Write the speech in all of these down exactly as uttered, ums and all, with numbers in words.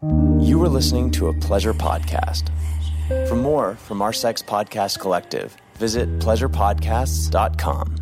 You are listening to a Pleasure podcast. For more from our Sex Podcast Collective, visit pleasure podcasts dot com.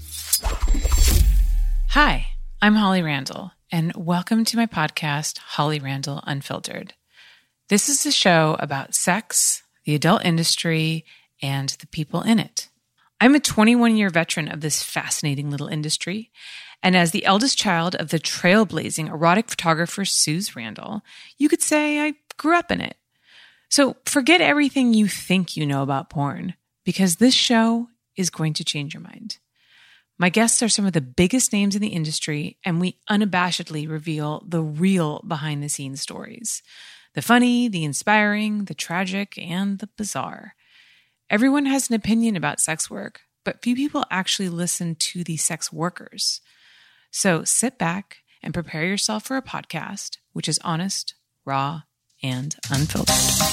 Hi, I'm Holly Randall, and welcome to my podcast, Holly Randall Unfiltered. This is a show about sex, the adult industry, and the people in it. I'm a twenty-one-year veteran of this fascinating little industry, and as the eldest child of the trailblazing erotic photographer Suze Randall, you could say I grew up in it. So forget everything you think you know about porn, because this show is going to change your mind. My guests are some of the biggest names in the industry, and we unabashedly reveal the real behind-the-scenes stories. The funny, the inspiring, the tragic, and the bizarre. Everyone has an opinion about sex work, but few people actually listen to the sex workers. So sit back and prepare yourself for a podcast which is honest, raw, and unfiltered.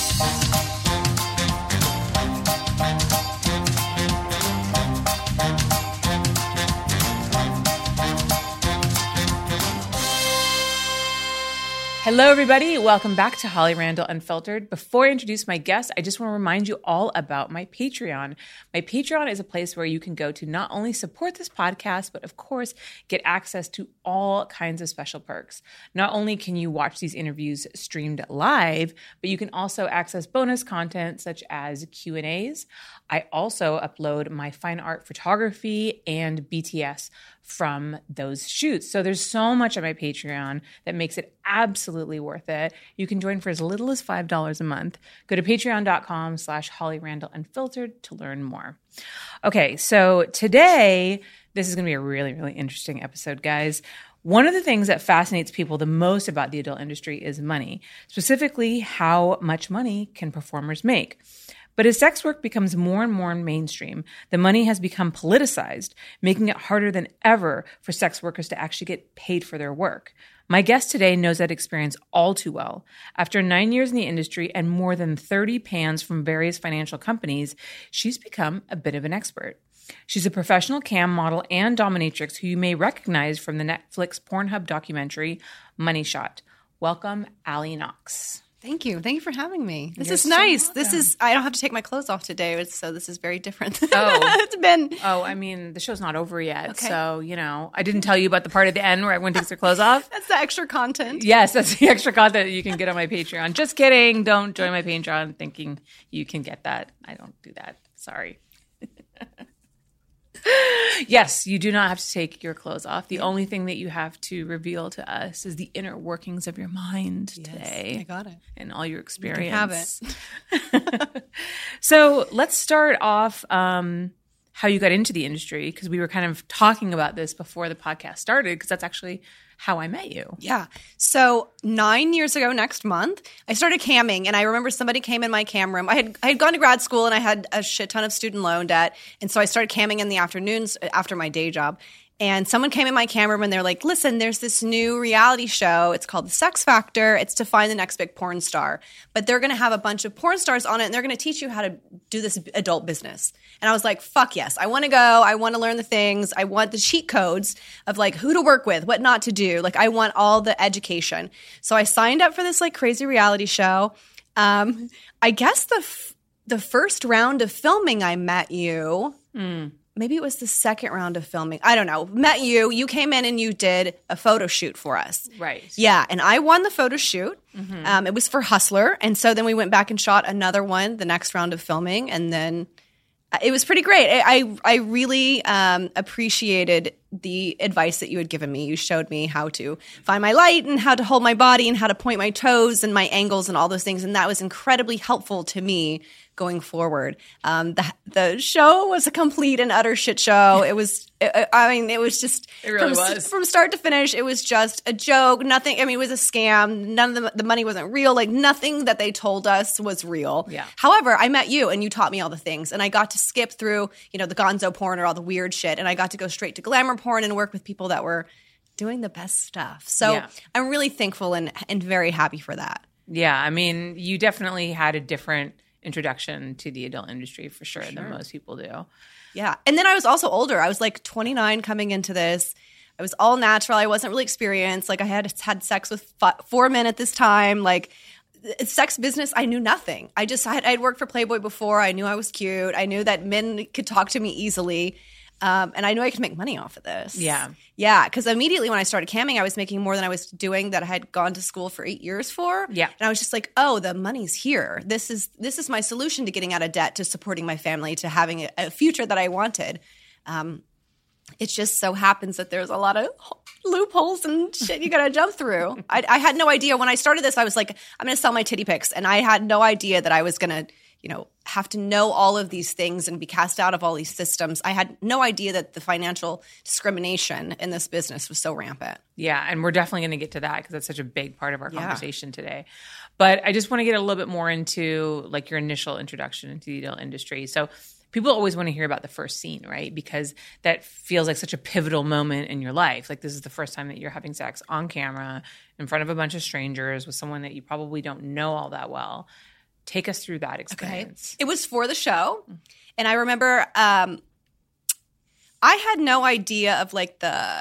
Hello, everybody. Welcome back to Holly Randall Unfiltered. Before I introduce my guest, I just want to remind you all about my Patreon. My Patreon is a place where you can go to not only support this podcast, but of course, get access to all kinds of special perks. Not only can you watch these interviews streamed live, but you can also access bonus content such as Q and A's. I also upload my fine art photography and B T S from those shoots. So there's so much on my Patreon that makes it absolutely worth it. You can join for as little as five dollars a month. Go to patreon.com slash Holly Randall Unfiltered to learn more. Okay, so today, this is going to be a really, really interesting episode, guys. One of the things that fascinates people the most about the adult industry is money, specifically how much money can performers make. But as sex work becomes more and more mainstream, the money has become politicized, making it harder than ever for sex workers to actually get paid for their work. My guest today knows that experience all too well. After nine years in the industry and more than thirty pans from various financial companies, she's become a bit of an expert. She's a professional cam model and dominatrix who you may recognize from the Netflix Pornhub documentary, Money Shot. Welcome, Allie Knox. Thank you. Thank you for having me. This You're is so nice. welcome. This is, I don't have to take my clothes off today, so this is very different. Oh. It's been. Oh, I mean, the show's not over yet. Okay. So, you know, I didn't tell you about the part at the end where everyone takes their clothes off. That's the extra content. Yes, that's the extra content that you can get on my Patreon. Just kidding. Don't join my Patreon thinking you can get that. I don't do that. Sorry. Yes, you do not have to take your clothes off. The only thing that you have to reveal to us is the inner workings of your mind Yes, today. I got it. And all your experience. You can have it. So let's start off um, how you got into the industry, because we were kind of talking about this before the podcast started, because that's actually how I met you. Yeah. So nine years ago next month, I started camming, and I remember somebody came in my cam room. I had I had gone to grad school, and I had a shit ton of student loan debt, and so I started camming in the afternoons after my day job. And someone came in my cam room and they're like, listen, there's this new reality show. It's called The Sex Factor. It's to find the next big porn star. But they're going to have a bunch of porn stars on it, and they're going to teach you how to do this adult business. And I was like, fuck yes. I want to go. I want to learn the things. I want the cheat codes of like who to work with, what not to do. Like I want all the education. So I signed up for this like crazy reality show. Um, I guess the f- the first round of filming, I met you. Mm. Maybe it was the second round of filming. I don't know. Met you. You came in and you did a photo shoot for us. Right. Yeah. And I won the photo shoot. Mm-hmm. Um, it was for Hustler. And so then we went back and shot another one the next round of filming. And then it was pretty great. I I, I really um, appreciated the advice that you had given me. You showed me how to find my light and how to hold my body and how to point my toes and my angles and all those things. And that was incredibly helpful to me going forward. Um, the the show was a complete and utter shit show. It was, it, I mean, it was just it really from, was. from start to finish. It was just a joke. Nothing. I mean, it was a scam. None of the, the money wasn't real. Like nothing that they told us was real. Yeah. However, I met you and you taught me all the things, and I got to skip through, you know, the gonzo porn or all the weird shit, and I got to go straight to glamour porn and work with people that were doing the best stuff. So Yeah. I'm really thankful and and very happy for that. Yeah. I mean, you definitely had a different introduction to the adult industry for sure, Sure. than most people do. Yeah. And then I was also older. I was like twenty-nine coming into this. I was all natural. I wasn't really experienced. Like I had had sex with f- four men at this time. Like sex business, I knew nothing. I just, I had I'd worked for Playboy before. I knew I was cute. I knew that men could talk to me easily. Um, and I knew I could make money off of this. Yeah. Yeah. Because immediately when I started camming, I was making more than I was doing that I had gone to school for eight years for. Yeah. And I was just like, oh, the money's here. This is this is my solution to getting out of debt, to supporting my family, to having a, a future that I wanted. Um, it just so happens that there's a lot of loopholes and shit you got to jump through. I, I had no idea. When I started this, I was like, I'm going to sell my titty pics. And I had no idea that I was going to, you know, have to know all of these things and be cast out of all these systems. I had no idea that the financial discrimination in this business was so rampant. Yeah, and we're definitely going to get to that because that's such a big part of our Yeah. conversation today. But I just want to get a little bit more into like your initial introduction into the adult industry. So people always want to hear about the first scene, right? Because that feels like such a pivotal moment in your life. Like this is the first time that you're having sex on camera in front of a bunch of strangers with someone that you probably don't know all that well. Take us through that experience. Okay. It was for the show. And I remember um, I had no idea of like the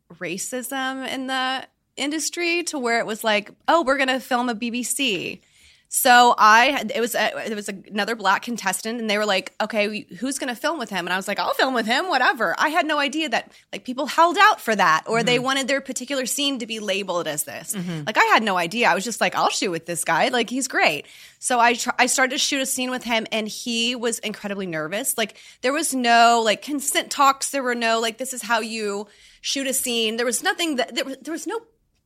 racism in the industry to where it was like, oh, we're going to film a B B C. So I, it was a, it was another black contestant, and they were like, "Okay, who's going to film with him?" And I was like, "I'll film with him, whatever." I had no idea that like people held out for that, or mm-hmm. they wanted their particular scene to be labeled as this. Mm-hmm. Like I had no idea. I was just like, "I'll shoot with this guy. Like he's great." So I tr- I started to shoot a scene with him, and he was incredibly nervous. Like there was no like consent talks. There were no like this is how you shoot a scene. There was nothing that there was, there was no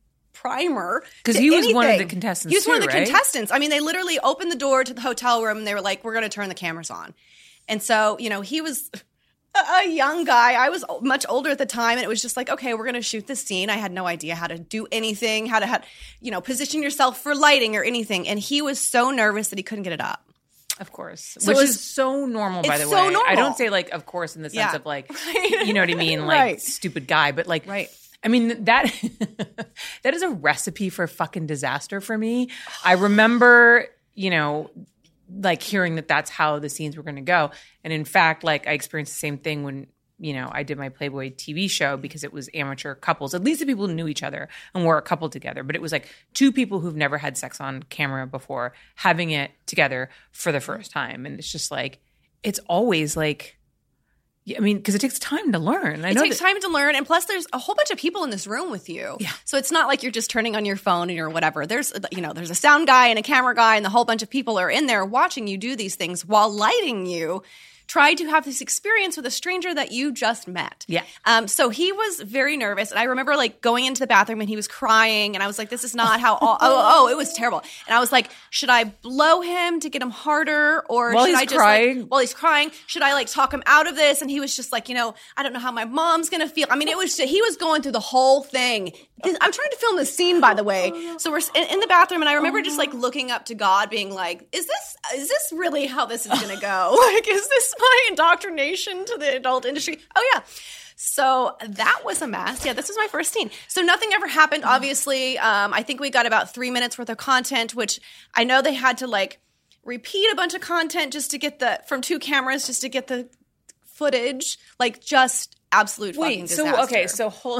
primer because he was anything. one of the contestants. He was too, one of the right? contestants. I mean, they literally opened the door to the hotel room and they were like, "We're going to turn the cameras on." And so, you know, he was a young guy. I was much older at the time, and it was just like, okay, we're going to shoot this scene. I had no idea how to do anything, how to, have, you know, position yourself for lighting or anything. And he was so nervous that he couldn't get it up. Of course. So Which was, is so normal, by the so way. Normal. I don't say like, of course, in the sense yeah. of like, you know what I mean? Like right. stupid guy, but like, right. I mean, that that is a recipe for fucking disaster for me. I remember, you know, like hearing that that's how the scenes were going to go. And in fact, like I experienced the same thing when, you know, I did my Playboy T V show because it was amateur couples. At least the people knew each other and were a couple together. But it was like two people who've never had sex on camera before having it together for the first time. And it's just like, it's always like, I mean, because it takes time to learn. I it know takes that- time to learn. And plus, there's a whole bunch of people in this room with you. Yeah. So it's not like you're just turning on your phone or whatever. There's, you know, there's a sound guy and a camera guy, and the whole bunch of people are in there watching you do these things while lighting you. Try to have this experience with a stranger that you just met. Yeah. Um, so he was very nervous. And I remember like going into the bathroom and he was crying. And I was like, this is not how, all, oh, oh, it was terrible. And I was like, should I blow him to get him harder? Or while should he's I just crying? like, while he's crying, should I like talk him out of this? And he was just like, you know, I don't know how my mom's going to feel. I mean, it was, he was going through the whole thing. I'm trying to film this scene, by the way. So we're in, in the bathroom, and I remember just like looking up to God, being like, "Is this is this really how this is going to go? Like, is this my indoctrination to the adult industry?" Oh yeah. So that was a mess. Yeah, this was my first scene. So nothing ever happened. Obviously, um, I think we got about three minutes worth of content, which I know they had to like repeat a bunch of content just to get the from two cameras just to get the footage. Like just absolute fucking Wait, disaster. so okay, so hold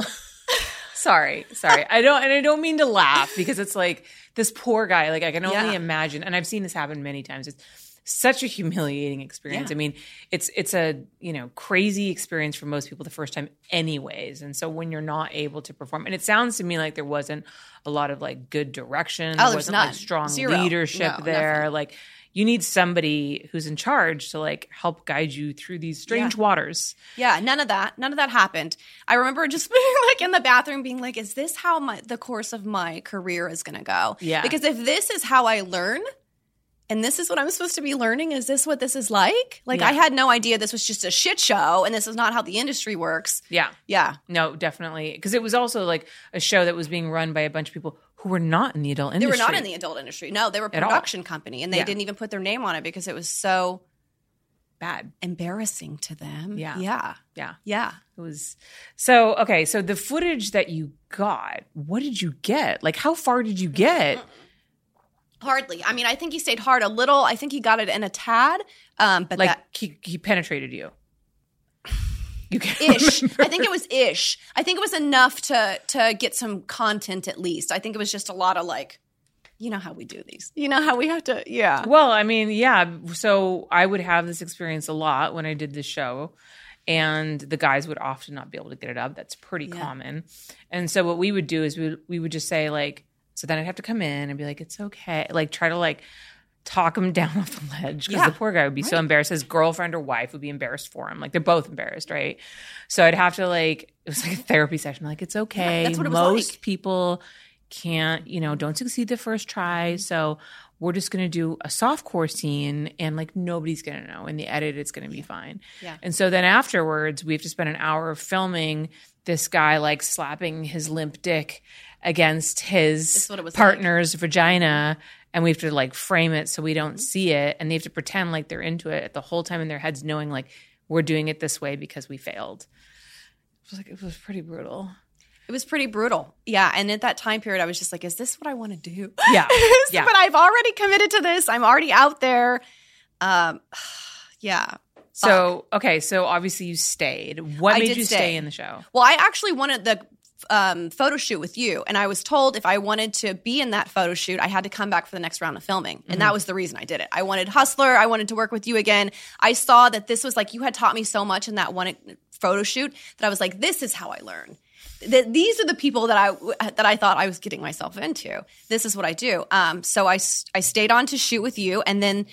Sorry, sorry. I don't, and I don't mean to laugh because it's like this poor guy. Like I can only Yeah. imagine, and I've seen this happen many times. It's such a humiliating experience. Yeah. I mean, it's it's a you know crazy experience for most people the first time, anyways. And so when you're not able to perform, and it sounds to me like there wasn't a lot of like good direction. Oh, there there's wasn't none. like strong Zero. leadership No, there. nothing. Like you need somebody who's in charge to like help guide you through these strange Yeah. waters. Yeah, none of that. None of that happened. I remember just being like in the bathroom being like, is this how my the course of my career is going to go? Yeah. Because if this is how I learn and this is what I'm supposed to be learning, is this what this is like? Like Yeah. I had no idea this was just a shit show and this is not how the industry works. Yeah. Yeah. No, definitely. Because it was also like a show that was being run by a bunch of people who were not in the adult They industry. were not in the adult industry. No, they were a At all. production company and they Yeah. didn't even put their name on it because it was so bad. embarrassing to them. Yeah. Yeah. Yeah. Yeah. It was so okay. So the footage that you got, what did you get? Like, how far did you get? Hardly. I mean, I think he stayed hard a little. I think he got it in a tad. Um, but Like that he, he penetrated you. You can't Ish. remember. I think it was ish. I think it was enough to to get some content at least. I think it was just a lot of like, you know how we do these. You know how we have to, yeah. Well, I mean, yeah. So I would have this experience a lot when I did this show, and the guys would often not be able to get it up. That's pretty Yeah. common. And so what we would do is we would, we would just say like, so then I'd have to come in and be like, it's okay. Like try to like talk him down off the ledge because Yeah. the poor guy would be so embarrassed. His girlfriend or wife would be embarrassed for him. Like they're both embarrassed, right? So I'd have to like, it was like a therapy session. Like it's okay. that's what it was Most like. people can't, you know, don't succeed the first try. So we're just going to do a softcore scene and like nobody's going to know. In the edit, it's going to be fine. Yeah. And so then afterwards, we have to spend an hour filming this guy like slapping his limp dick against This his is what it was partner's vagina. And we have to like frame it so we don't see it. And they have to pretend like they're into it the whole time in their heads, knowing like we're doing it this way because we failed. It was like, it was pretty brutal. It was pretty brutal. Yeah. And at that time period, I was just like, is this what I want to do? Yeah. Yeah. But I've already committed to this. I'm already out there. Um, yeah. So, okay. So obviously you stayed. What I made did you stay. stay in the show? Well, I actually wanted the um, photo shoot with you, and I was told if I wanted to be in that photo shoot, I had to come back for the next round of filming, and that was the reason I did it. I wanted Hustler. I wanted to work with you again. I saw that this was like you had taught me so much in that one photo shoot that I was like, this is how I learn. That these are the people that I that I thought I was getting myself into. This is what I do. Um, so I I stayed on to shoot with you, and then.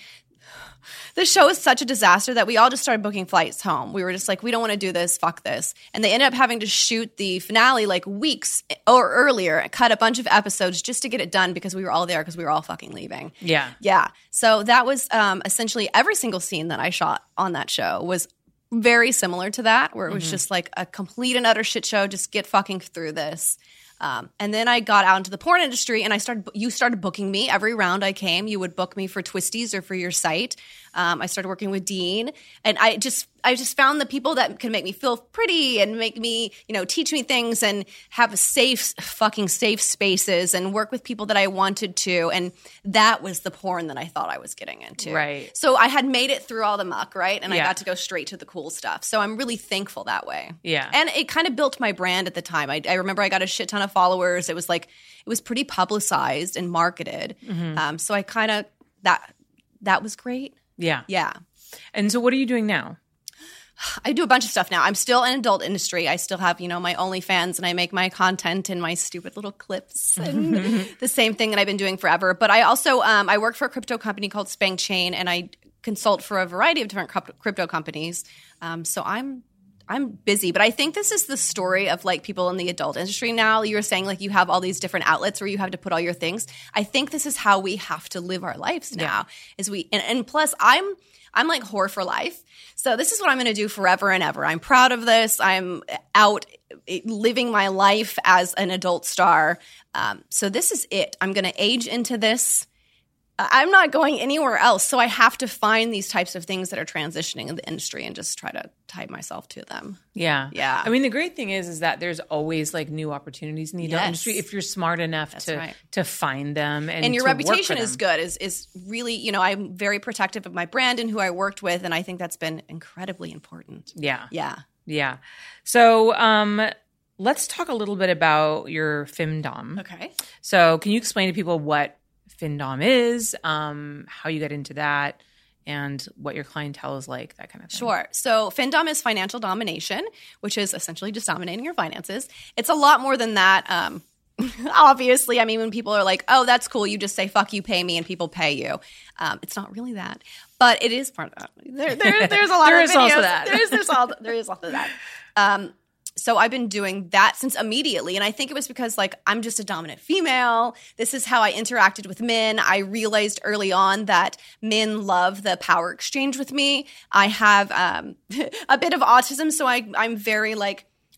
The show is such a disaster that we all just started booking flights home. We were just like, we don't want to do this. Fuck this. And they ended up having to shoot the finale like weeks or earlier and cut a bunch of episodes just to get it done because we were all there because we were all fucking leaving. Yeah. Yeah. So that was um, essentially every single scene that I shot on that show was very similar to that, where it was Mm-hmm. just like a complete and utter shit show. Just get fucking through this. Um, and then I got out into the porn industry, and I started. You started booking me every round I came. You would book me for Twisties or for your site. Um, I started working with Dean, and I just, I just found the people that can make me feel pretty and make me, you know, teach me things and have safe, fucking safe spaces and work with people that I wanted to. And that was the porn that I thought I was getting into. Right. So I had made it through all the muck, right, and I Yeah. got to go straight to the cool stuff. So I'm really thankful that way. Yeah. And it kind of built my brand at the time. I, I remember I got a shit ton of followers. It was like it was pretty publicized and marketed. Mm-hmm. Um, so I kind of that that was great. Yeah. Yeah. And so what are you doing now? I do a bunch of stuff now. I'm still in adult industry. I still have, you know, my OnlyFans, and I make my content and my stupid little clips and the same thing that I've been doing forever. But I also um, I work for a crypto company called Spank Chain, and I consult for a variety of different crypto, crypto companies. Um, so I'm I'm busy, but I think this is the story of like people in the adult industry now. You were saying like you have all these different outlets where you have to put all your things. I think this is how we have to live our lives now. Yeah. Is we and, and plus I'm I'm like whore for life. So this is what I'm going to do forever and ever. I'm proud of this. I'm out living my life as an adult star. Um, so this is it. I'm going to age into this. I'm not going anywhere else. So I have to find these types of things that are transitioning in the industry and just try to tie myself to them. Yeah. Yeah. I mean, the great thing is, is that there's always like new opportunities in the adult Yes. industry if you're smart enough That's to, right. to find them. And, And your to work reputation for is them. good, is is really, you know, I'm very protective of my brand and who I worked with. And I think that's been incredibly important. Yeah. Yeah. Yeah. So um, let's talk a little bit about your femdom. Okay. So can you explain to people what femdom is, um, how you get into that, and what your clientele is like, that kind of thing? Sure. So femdom is financial domination, which is essentially just dominating your finances. It's a lot more than that. Um, obviously, I mean, when people are like, oh, that's cool, you just say, fuck you, pay me, and people pay you. Um, it's not really that. But it is part of that. There, there, there's a lot There of is videos. also that. There's, there's all, there is also that. Um, so I've been doing that since immediately. And I think it was because, like, I'm just a dominant female. This is how I interacted with men. I realized early on that men love the power exchange with me. I have um, a bit of autism, so I, I'm very, like,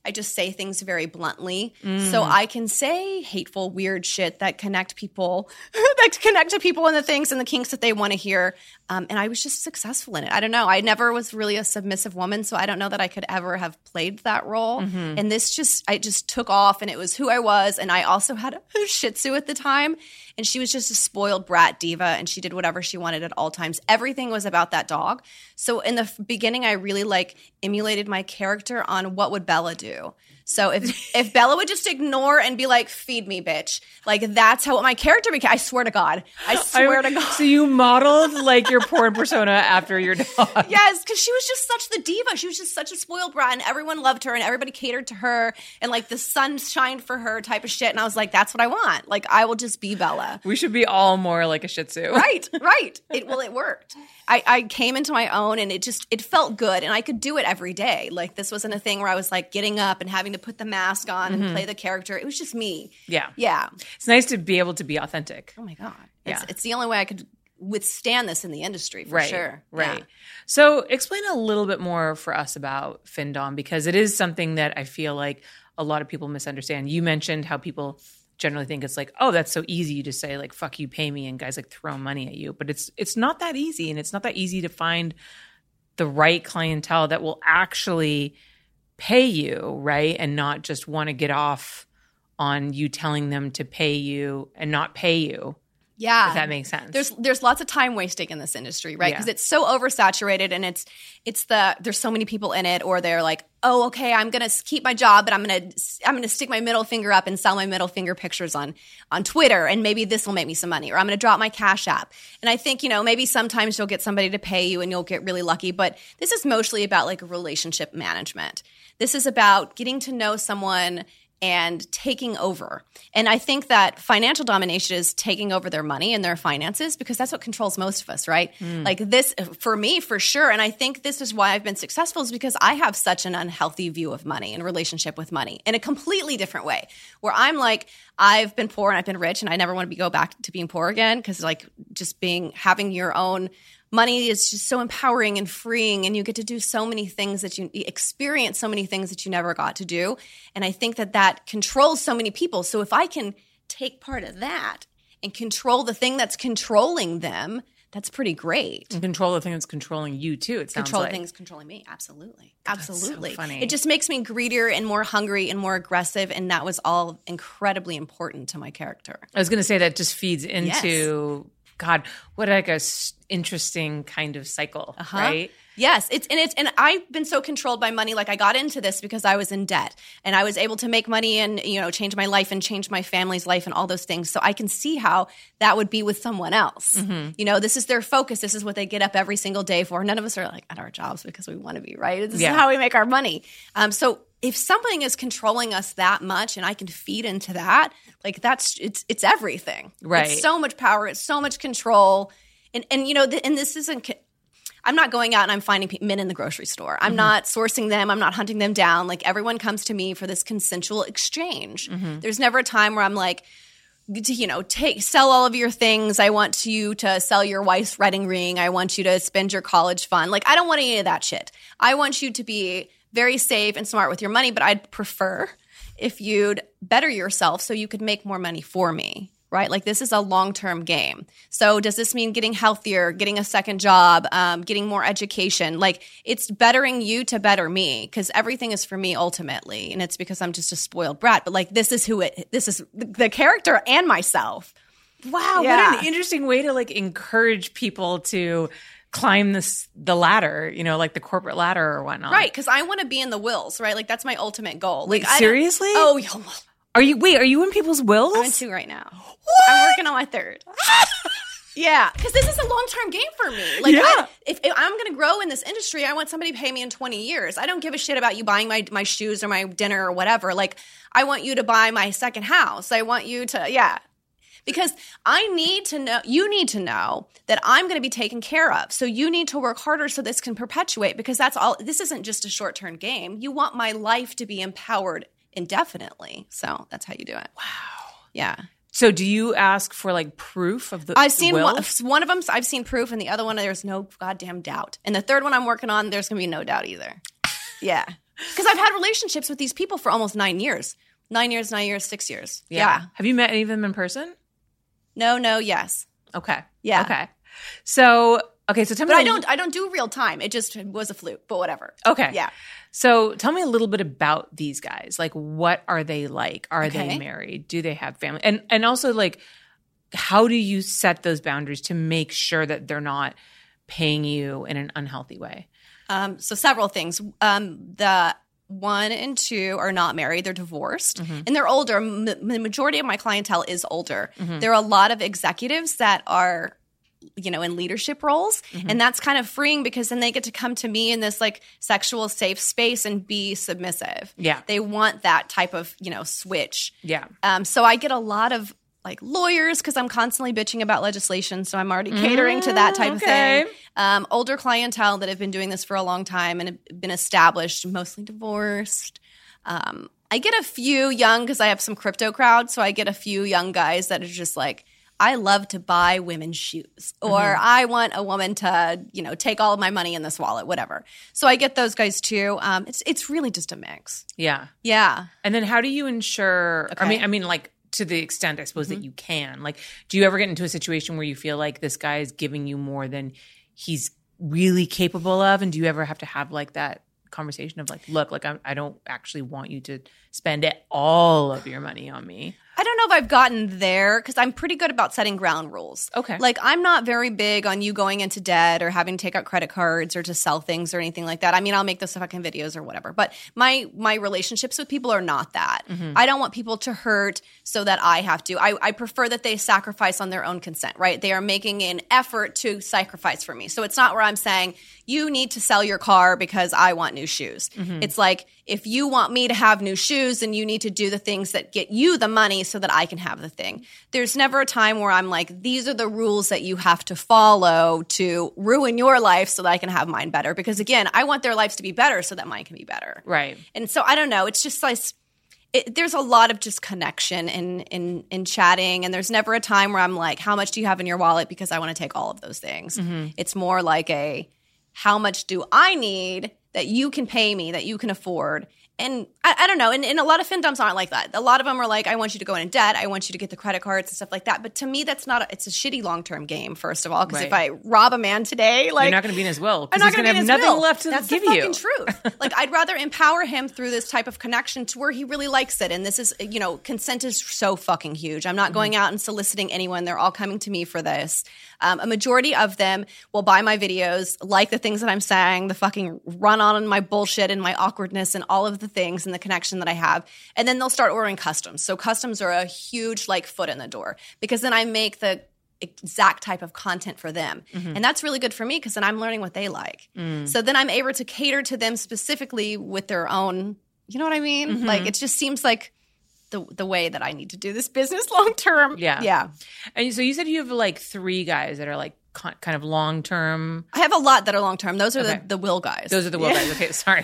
I just say things very bluntly. Mm. So I can say hateful, weird shit that connect people, that connect to people and the things and the kinks that they want to hear. Um, and I was just successful in it. I don't know. I never was really a submissive woman, so I don't know that I could ever have played that role. Mm-hmm. And this just, I just took off, and it was who I was. And I also had a Shih Tzu at the time, and she was just a spoiled brat diva, and she did whatever she wanted at all times. Everything was about that dog. So in the f- beginning, I really like emulated my character on what would Bella do. So if if Bella would just ignore and be like, feed me, bitch. Like, that's how my character became. I swear to God. I swear I, to God. So you modeled like your porn persona after your dog. Yes, because she was just such the diva. She was just such a spoiled brat, and everyone loved her, and everybody catered to her, and like the sun shined for her type of shit. And I was like, that's what I want. Like, I will just be Bella. We should be all more like a Shih Tzu. Right, right. It well, it worked. I, I came into my own, and it just it felt good, and I could do it every day. Like, this wasn't a thing where I was like getting up and having to put the mask on mm-hmm. and play the character. It was just me. Yeah, yeah. It's nice to be able to be authentic. Oh my God, yeah. It's, it's the only way I could withstand this in the industry for right, sure. Right. Yeah. So, explain a little bit more for us about Findom, because it is something that I feel like a lot of people misunderstand. You mentioned how people generally think it's like, oh, that's so easy. You just say like, fuck you, pay me, and guys like throw money at you. But it's it's not that easy, and it's not that easy to find the right clientele that will actually pay you, right? And not just want to get off on you telling them to pay you and not pay you. Yeah. If that makes sense. There's there's lots of time wasting in this industry, right? Because yeah. it's so oversaturated, and it's it's the there's so many people in it, or they're like, oh, okay, I'm gonna keep my job, but I'm gonna I'm gonna stick my middle finger up and sell my middle finger pictures on on Twitter, and maybe this will make me some money, or I'm gonna drop my Cash App. And I think, you know, maybe sometimes you'll get somebody to pay you and you'll get really lucky, but this is mostly about like relationship management. This is about getting to know someone and taking over. And I think that financial domination is taking over their money and their finances, because that's what controls most of us, right? Mm. Like this, for me, for sure. And I think this is why I've been successful, is because I have such an unhealthy view of money and relationship with money in a completely different way, where I'm like, I've been poor and I've been rich, and I never want to be, go back to being poor again, because like just being, having your own money is just so empowering and freeing, and you get to do so many things that you experience, so many things that you never got to do. And I think that that controls so many people. So if I can take part of that and control the thing that's controlling them, that's pretty great. And control the thing that's controlling you too, it sounds control like. the things controlling me. Absolutely. Absolutely. That's so funny. It just makes me greedier and more hungry and more aggressive, and that was all incredibly important to my character. I was going to say that just feeds into yes. God, what like a s- interesting kind of cycle, uh-huh. right? Yes, it's and it's and I've been so controlled by money. Like, I got into this because I was in debt, and I was able to make money and, you know, change my life and change my family's life and all those things. So I can see how that would be with someone else. Mm-hmm. You know, this is their focus. This is what they get up every single day for. None of us are like at our jobs because we want to be, right? This yeah. is how we make our money. Um, so if something is controlling us that much, and I can feed into that, like that's it's it's everything. Right. It's so much power. It's so much control. And and you know, the, and this isn't. I'm not going out and I'm finding men in the grocery store. I'm mm-hmm. not sourcing them. I'm not hunting them down. Like, everyone comes to me for this consensual exchange. Mm-hmm. There's never a time where I'm like, you know, take sell all of your things. I want you to sell your wife's wedding ring. I want you to spend your college fund. Like, I don't want any of that shit. I want you to be very safe and smart with your money, but I'd prefer if you'd better yourself so you could make more money for me. Right? Like, this is a long-term game. So does this mean getting healthier, getting a second job, um, getting more education? Like, it's bettering you to better me, because everything is for me ultimately. And it's because I'm just a spoiled brat. But like, this is who it, this is the character and myself. Wow. Yeah. What an interesting way to like encourage people to climb this, the ladder, you know, like the corporate ladder or whatnot. Right. Because I want to be in the wills, right? Like, that's my ultimate goal. Like, Wait, seriously? Oh, yeah. Are you, wait, are you in people's wills? I'm in two right now. What? I'm working on my third. Yeah, because this is a long-term game for me. Like, yeah. I, if, if I'm going to grow in this industry, I want somebody to pay me in twenty years. I don't give a shit about you buying my my shoes or my dinner or whatever. Like, I want you to buy my second house. I want you to, yeah. Because I need to know, you need to know that I'm going to be taken care of. So you need to work harder so this can perpetuate, because that's all, this isn't just a short-term game. You want my life to be empowered indefinitely. So that's how you do it. Wow. Yeah. So do you ask for like proof of the I've seen will? one, one of them, I've seen proof, and the other one, there's no goddamn doubt. And the third one I'm working on, there's going to be no doubt either. Yeah. Because I've had relationships with these people for almost nine years. Nine years, nine years, six years. Yeah. yeah. Have you met any of them in person? No, no, yes. Okay. Yeah. Okay. So, okay, so tell me. But I a- don't I don't do real time. It just was a fluke, but whatever. Okay. Yeah. So tell me a little bit about these guys. Like, what are they like? Are Okay. they married? Do they have family? And and also, like, how do you set those boundaries to make sure that they're not paying you in an unhealthy way? Um, so several things. Um, the one and two are not married. They're divorced. Mm-hmm. And they're older. M- the majority of my clientele is older. Mm-hmm. There are a lot of executives that are, you know, in leadership roles. Mm-hmm. And that's kind of freeing because then they get to come to me in this like sexual safe space and be submissive. Yeah. They want that type of, you know, switch. Yeah. Um, so I get a lot of like lawyers because I'm constantly bitching about legislation. So I'm already catering mm, to that type okay. of thing. Um, older clientele that have been doing this for a long time and have been established, mostly divorced. Um, I get a few young because I have some crypto crowd. So I get a few young guys that are just like, I love to buy women's shoes or mm-hmm. I want a woman to, you know, take all of my money in this wallet, whatever. So I get those guys too. Um, it's it's really just a mix. Yeah. Yeah. And then how do you ensure, Okay. I mean, I mean, like, to the extent, I suppose, mm-hmm. that you can. Like, do you ever get into a situation where you feel like this guy is giving you more than he's really capable of? And do you ever have to have like that conversation of like, look, like I, I don't actually want you to spend it, all of your money on me? I don't know if I've gotten there because I'm pretty good about setting ground rules. Okay. Like I'm not very big on you going into debt or having to take out credit cards or to sell things or anything like that. I mean, I'll make those fucking videos or whatever. But my my relationships with people are not that. Mm-hmm. I don't want people to hurt so that I have to. I, I prefer that they sacrifice on their own consent, right? They are making an effort to sacrifice for me. So it's not where I'm saying, you need to sell your car because I want new shoes. Mm-hmm. It's like, if you want me to have new shoes, then you need to do the things that get you the money so that I can have the thing. There's never a time where I'm like, these are the rules that you have to follow to ruin your life so that I can have mine better. Because again, I want their lives to be better so that mine can be better. Right. And so I don't know. It's just like, it, there's a lot of just connection in, in, in chatting. And there's never a time where I'm like, how much do you have in your wallet? Because I want to take all of those things. Mm-hmm. It's more like a, how much do I need that you can pay me, that you can afford? And I, I don't know. And, and a lot of FinDoms aren't like that. A lot of them are like, I want you to go into debt. I want you to get the credit cards and stuff like that. But to me, that's not – it's a shitty long-term game, first of all. Because if I rob a man today, like – you're not going to be in his will. I'm not going to be in his have nothing will. left to that's give the you. fucking truth. Like I'd rather empower him through this type of connection to where he really likes it. And this is – you know, consent is so fucking huge. I'm not mm-hmm. going out and soliciting anyone. They're all coming to me for this. Um, a majority of them will buy my videos, like the things that I'm saying, the fucking run on my bullshit and my awkwardness and all of the things and the connection that I have. And then they'll start ordering customs. So customs are a huge like foot in the door because then I make the exact type of content for them. Mm-hmm. And that's really good for me because then I'm learning what they like. Mm. So then I'm able to cater to them specifically with their own, you know what I mean? Mm-hmm. Like it just seems like the the way that I need to do this business long term. Yeah. Yeah. And so you said you have like three guys that are like con- kind of long term. I have a lot that are long term. Those are okay. the, the will guys. Those are the will yeah. guys. Okay, sorry.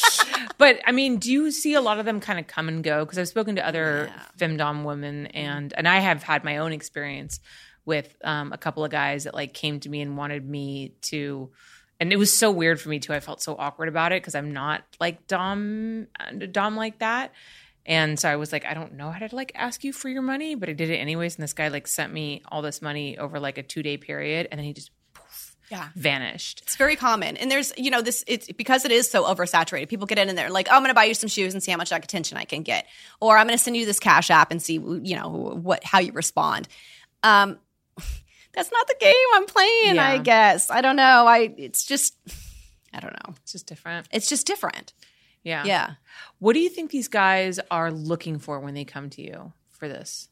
But I mean, do you see a lot of them kind of come and go? Because I've spoken to other yeah. femdom women and and I have had my own experience with um, a couple of guys that like came to me and wanted me to. And it was so weird for me too. I felt so awkward about it because I'm not like dom dom like that. And so I was like, I don't know how to like ask you for your money, but I did it anyways. And this guy like sent me all this money over like a two day period, and then he just poof, yeah vanished. It's very common, and there's you know this it's because it is so oversaturated. People get in and they're like, oh, I'm going to buy you some shoes and see how much like, attention I can get, or I'm going to send you this Cash App and see you know what how you respond. Um, that's not the game I'm playing. Yeah. I guess I don't know. I it's just I don't know. It's just different. It's just different. Yeah. Yeah. What do you think these guys are looking for when they come to you for this?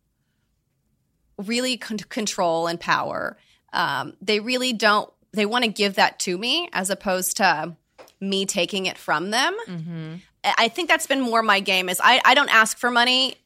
Really con- control and power. Um, they really don't – they want to give that to me as opposed to me taking it from them. Mm-hmm. I think that's been more my game is I, I don't ask for money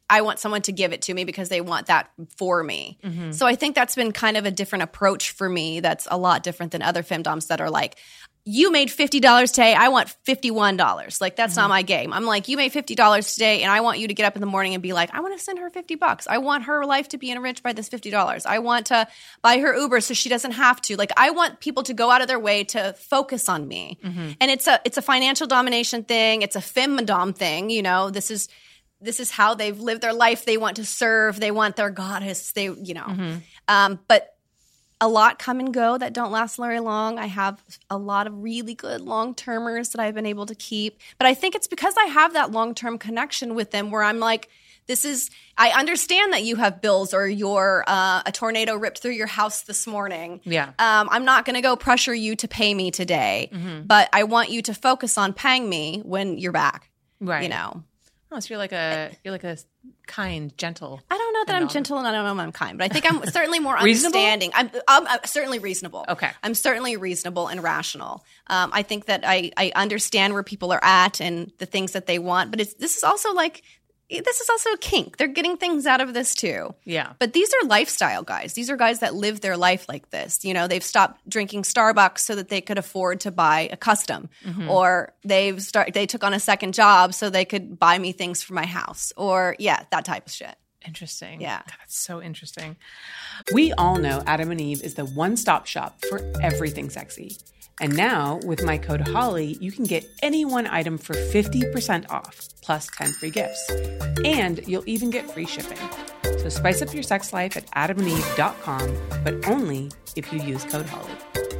I want someone to give it to me because they want that for me. Mm-hmm. So I think that's been kind of a different approach for me. That's a lot different than other femdoms that are like, you made fifty dollars today, I want fifty-one dollars. Like, that's mm-hmm. not my game. I'm like, you made fifty dollars today, and I want you to get up in the morning and be like, I want to send her fifty bucks. I want her life to be enriched by this fifty dollars. I want to buy her Uber so she doesn't have to. Like, I want people to go out of their way to focus on me. Mm-hmm. And it's a it's a financial domination thing. It's a femdom thing. You know, this is this is how they've lived their life. They want to serve. They want their goddess. They, you know. Mm-hmm. Um, but a lot come and go that don't last very long. I have a lot of really good long-termers that I've been able to keep. But I think it's because I have that long-term connection with them where I'm like, this is – I understand that you have bills or you're uh, a tornado ripped through your house this morning. Yeah. Um, I'm not going to go pressure you to pay me today. Mm-hmm. But I want you to focus on paying me when you're back. Right. You know. Oh, so you're like a you're like a kind, gentle. I don't know that I'm gentle and I don't know I'm kind, but I think I'm certainly more understanding. I'm, I'm, I'm certainly reasonable. Okay. I'm certainly reasonable and rational. Um, I think that I, I understand where people are at and the things that they want, but it's this is also like this is also a kink. They're getting things out of this too. Yeah. But these are lifestyle guys. These are guys that live their life like this. You know, they've stopped drinking Starbucks so that they could afford to buy a custom. Mm-hmm. Or they've start they took on a second job so they could buy me things for my house. Or yeah, that type of shit. Interesting. Yeah. God, that's so interesting. We all know Adam and Eve is the one-stop shop for everything sexy. And now, with my code HOLLY, you can get any one item for fifty percent off, plus ten free gifts. And you'll even get free shipping. So spice up your sex life at adam and eve dot com, but only if you use code HOLLY.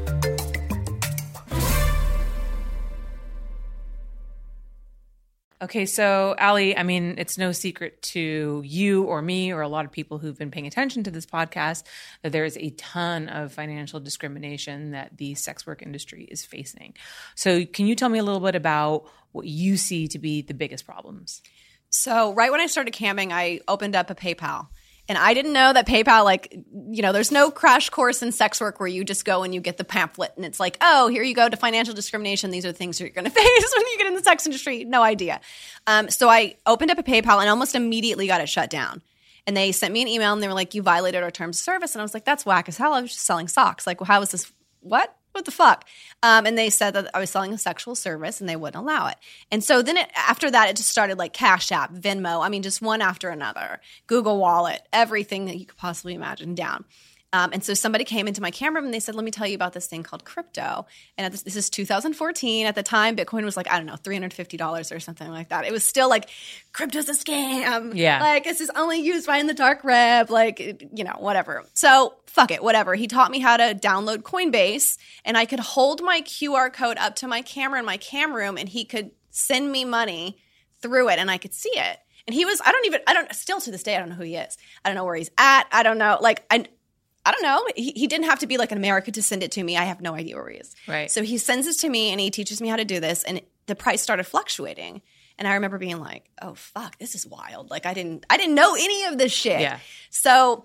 Okay, so Allie, I mean, it's no secret to you or me or a lot of people who've been paying attention to this podcast that there is a ton of financial discrimination that the sex work industry is facing. So can you tell me a little bit about what you see to be the biggest problems? So right when I started camming, I opened up a PayPal. And I didn't know that PayPal, like, you know, there's no crash course in sex work where you just go and you get the pamphlet and it's like, oh, here you go to financial discrimination. These are the things you're going to face when you get in the sex industry. No idea. Um, so I opened up a PayPal and almost immediately got it shut down. And they sent me an email and they were like, you violated our terms of service. And I was like, that's whack as hell. I was just selling socks. Like, well, how is this? What? What the fuck? Um, and they said that I was selling a sexual service and they wouldn't allow it. And so then it, after that, it just started like Cash App, Venmo. I mean, just one after another. Google Wallet, everything that you could possibly imagine down. Um, and so somebody came into my camera room and they said, let me tell you about this thing called crypto. And at this, this is two thousand fourteen. At the time, Bitcoin was like, I don't know, three hundred fifty dollars or something like that. It was still like, crypto's a scam. Yeah. Like, this is only used by in the dark web. Like, you know, whatever. So fuck it, whatever. He taught me how to download Coinbase and I could hold my Q R code up to my camera in my cam room and he could send me money through it and I could see it. And he was, I don't even, I don't, still to this day, I don't know who he is. I don't know where he's at. I don't know. Like, I, I don't know. He, he didn't have to be like in America to send it to me. I have no idea where he is. Right. So he sends this to me and he teaches me how to do this. And the price started fluctuating. And I remember being like, oh, fuck, this is wild. Like I didn't, I didn't know any of this shit. Yeah. So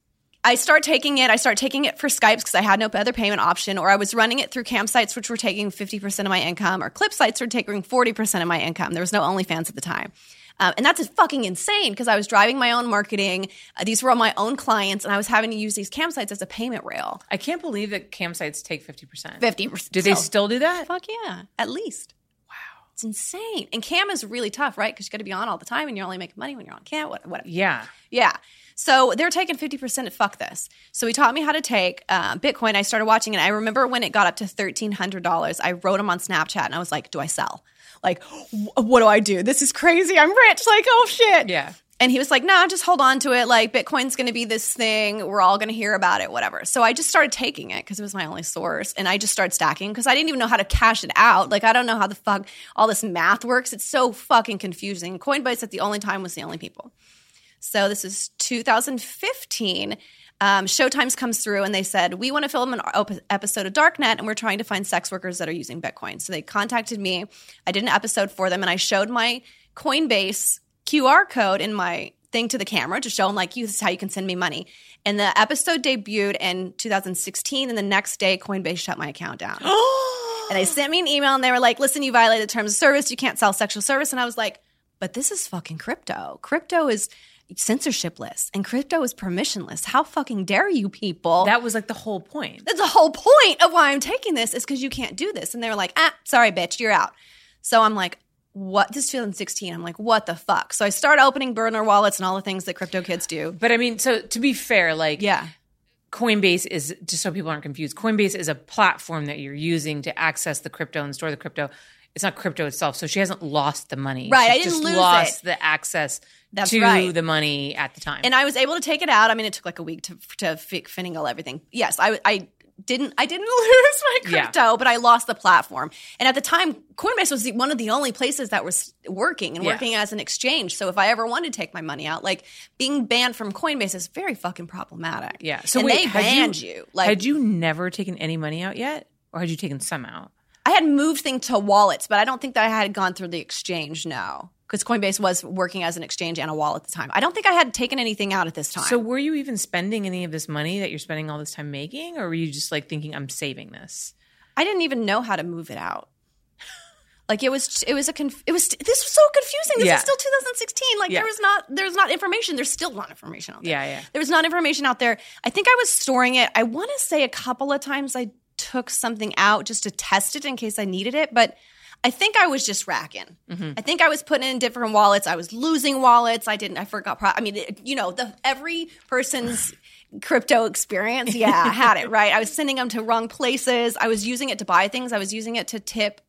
I start taking it. I start taking it for Skypes because I had no other payment option, or I was running it through campsites, which were taking fifty percent of my income, or clip sites were taking forty percent of my income. There was no OnlyFans at the time. Um, and that's fucking insane because I was driving my own marketing. Uh, these were all my own clients, and I was having to use these campsites as a payment rail. I can't believe that campsites take fifty percent. fifty percent. Do they still do that? Fuck yeah, at least. Wow. It's insane. And cam is really tough, right? Because you got to be on all the time, and you're only making money when you're on cam. Whatever. Yeah. Yeah. So they're taking fifty percent of fuck this. So he taught me how to take uh, Bitcoin. I started watching it. I remember when it got up to thirteen hundred dollars, I wrote him on Snapchat, and I was like, do I sell? Like, what do I do? This is crazy. I'm rich. Like, oh, shit. Yeah. And he was like, nah, just hold on to it. Like, Bitcoin's going to be this thing. We're all going to hear about it, whatever. So I just started taking it because it was my only source. And I just started stacking because I didn't even know how to cash it out. Like, I don't know how the fuck all this math works. It's so fucking confusing. Coinbase at the only time was the only people. So this is two thousand fifteen. Um, Showtimes comes through and they said, we want to film an op- episode of Darknet and we're trying to find sex workers that are using Bitcoin. So they contacted me. I did an episode for them and I showed my Coinbase Q R code in my thing to the camera to show them, like, this is how you can send me money. And the episode debuted in two thousand sixteen and the next day Coinbase shut my account down. And they sent me an email and they were like, listen, you violated the terms of service. You can't sell sexual service. And I was like, but this is fucking crypto. Crypto is censorshipless and crypto is permissionless. How fucking dare you people? That was like the whole point. That's the whole point of why I'm taking this is because you can't do this. And they're like, ah, sorry, bitch, you're out. So I'm like, what? This is two thousand sixteen. I'm like, what the fuck? So I start opening burner wallets and all the things that crypto kids do. But I mean, so to be fair, like, yeah. Coinbase is, just so people aren't confused, Coinbase is a platform that you're using to access the crypto and store the crypto. It's not crypto itself. So she hasn't lost the money. Right. She's I didn't just lose lost it. the access That's to right. the money at the time. And I was able to take it out. I mean, it took like a week to to finagle everything. Yes, I, I didn't I didn't lose my crypto, Yeah. but I lost the platform. And at the time, Coinbase was the, one of the only places that was working and Yeah. working as an exchange. So if I ever wanted to take my money out, like being banned from Coinbase is very fucking problematic. yeah. So and wait, they had banned you, you. Like, had you never taken any money out yet? Or had you taken some out? I had moved things to wallets, but I don't think that I had gone through the exchange. No. Because Coinbase was working as an exchange and a wallet at the time. I don't think I had taken anything out at this time. So were you even spending any of this money that you're spending all this time making? Or were you just like thinking, I'm saving this? I didn't even know how to move it out. Like it was, it was a, conf- it was. This was so confusing. This Yeah. is still two thousand sixteen. Like Yeah. there was not, there's not information. There's still not information out there. Yeah, yeah. There was not information out there. I think I was storing it. I want to say a couple of times I took something out just to test it in case I needed it, but I think I was just racking. Mm-hmm. I think I was putting in different wallets. I was losing wallets. I didn't. I forgot. Pro- I mean, it, you know, the every person's crypto experience. Yeah, I had it right. I was sending them to wrong places. I was using it to buy things. I was using it to tip.